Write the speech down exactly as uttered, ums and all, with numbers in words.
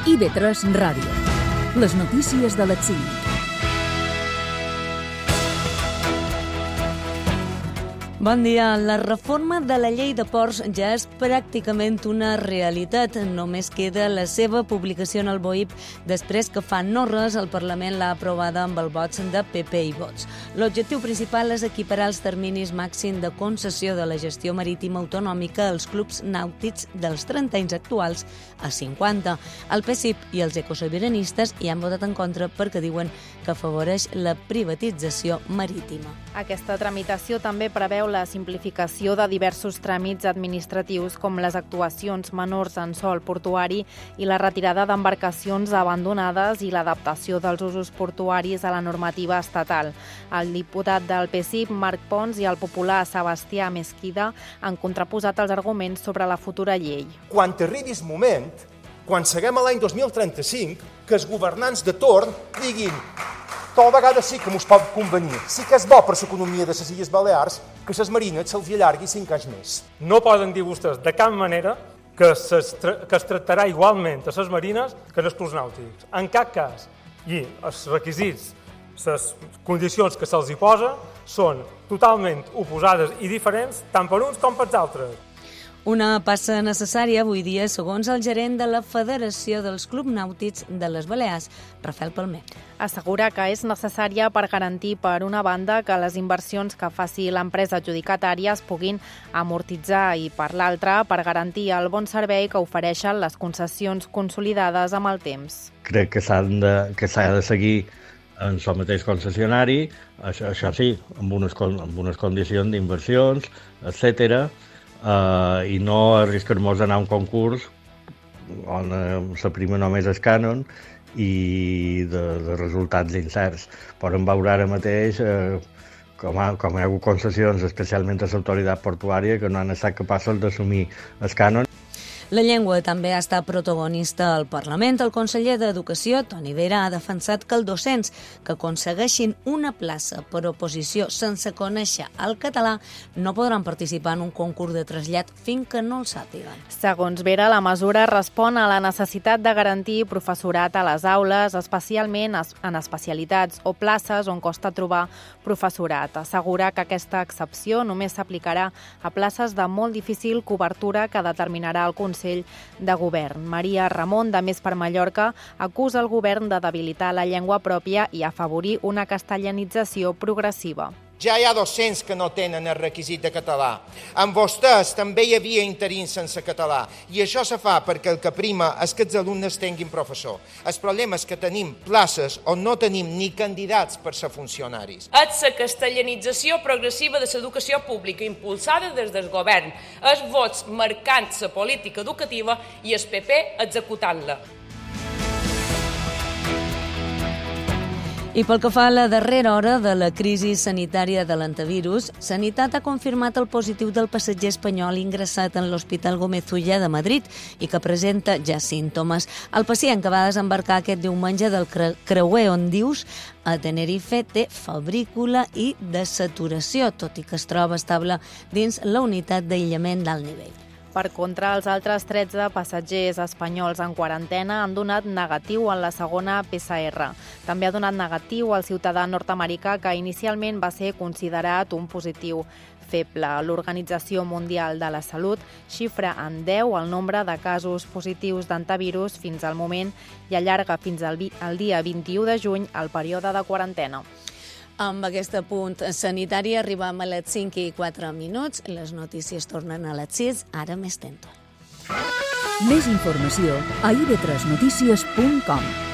I B tres Ràdio. Les notícies de les cinc. Bon dia. La reforma de la llei de ports ja és pràcticament una realitat. Només queda la seva publicació en el B O I P després que fa no res el Parlament l'ha aprovada amb el vots de P P i Vox. L'objectiu principal és equiparar els terminis màxim de concessió de la gestió marítima autonòmica als clubs nàutics dels trenta anys actuals a cinquanta. El P S I P i els ecosobiranistes hi han votat en contra perquè diuen que afavoreix la privatització marítima. Aquesta tramitació també preveu la simplificació de diversos tràmits administratius com les actuacions menors en sòl portuari i la retirada d'embarcacions abandonades i l'adaptació dels usos portuaris a la normativa estatal. El diputat del P S I P, Marc Pons, i el popular Sebastià Mesquida han contraposat els arguments sobre la futura llei. Quan arribi el moment, quan seguem a l'any dos mil trenta-cinc, que els governants de torn diguin tal vegada sí que mos pot convenir. Sí que és bo per l'economia de les Illes Balears que les marines se'ls allargui cinc anys més. No poden dir vostès de cap manera que, ses, que es tractarà igualment a les marines que als clubs nàutics. En cap cas. I els requisits, les condicions que se'ls hi posa són totalment oposades i diferents tant per uns com per altres. Una passa necessària avui dia, segons el gerent de la Federació dels Clubs Nàutics de les Balears, Rafael Palmer. Assegura que és necessària per garantir, per una banda, que les inversions que faci l'empresa adjudicatària es puguin amortitzar i, per l'altra, per garantir el bon servei que ofereixen les concessions consolidades amb el temps. Crec que s'ha de, que s'ha de seguir en el mateix concessionari, això, això sí, amb unes, amb unes condicions d'inversions, etcètera, Uh, i no arriscar-nos a anar a un concurs on uh, la prima només és cànon i de, de resultats incerts. Podem veure ara mateix uh, com, ha, com hi ha hagut concessions, especialment a l'autoritat portuària, que no han estat capaços d'assumir el cànon. La llengua també ha estat protagonista al Parlament. El conseller d'Educació, Toni Vera, ha defensat que els docents que aconsegueixin una plaça per oposició sense conèixer el català no podran participar en un concurs de trasllat fins que no el sàpiguen. Segons Vera, la mesura respon a la necessitat de garantir professorat a les aules, especialment en especialitats o places on costa trobar professorat. Assegura que aquesta excepció només s'aplicarà a places de molt difícil cobertura que determinarà el Consell de Govern. Maria Ramon, de Més per Mallorca, acusa el govern de debilitar la llengua pròpia i afavorir una castellanització progressiva. Ja hi ha docents que no tenen el requisit de català. Amb vostès també hi havia interins sense català. I això se fa perquè el que prima és que els alumnes tinguin professor. El problema és que tenim places on no tenim ni candidats per ser funcionaris. És la castellanització progressiva de l'educació pública impulsada des del govern. Els vots marcant la política educativa i el P P executant-la. I pel que fa a la darrera hora de la crisi sanitària de l'antivirus, Sanitat ha confirmat el positiu del passatger espanyol ingressat en l'Hospital Gómez Ulla de Madrid i que presenta ja símptomes. El pacient que va desembarcar aquest diumenge del creuer Ondius a Tenerife té febrícula i desaturació, tot i que es troba estable dins la unitat d'aïllament d'alt nivell. Per contra, els altres tretze passatgers espanyols en quarantena han donat negatiu en la segona P C R. També ha donat negatiu el ciutadà nord-americà que inicialment va ser considerat un positiu feble. L'Organització Mundial de la Salut xifra en deu el nombre de casos positius d'antivirus fins al moment i allarga fins al dia vint-i-u de juny el període de quarantena. Amb aquest punt sanitari arribem a les cinc i quatre minuts. Les notícies tornen a les sis, ara més temps. Més informació a i be tres notícies punt com.